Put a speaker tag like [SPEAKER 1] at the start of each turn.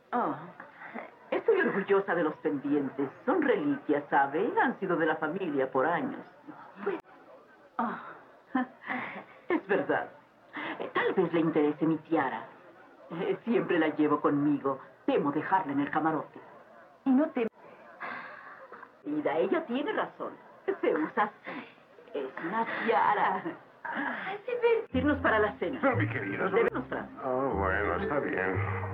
[SPEAKER 1] Oh, estoy orgullosa de los pendientes. Son reliquias, ¿sabe? Han sido de la familia por años. Pues... Oh, es verdad. Tal vez le interese mi tiara. Siempre la llevo conmigo. Temo dejarla en el camarote. Y no te... Mira, ella tiene razón. Se usa así. Es una tiara. Debe irnos para la cena.
[SPEAKER 2] Pero, mi querida...
[SPEAKER 1] Debemos, Fran.
[SPEAKER 2] Oh, bueno, está bien.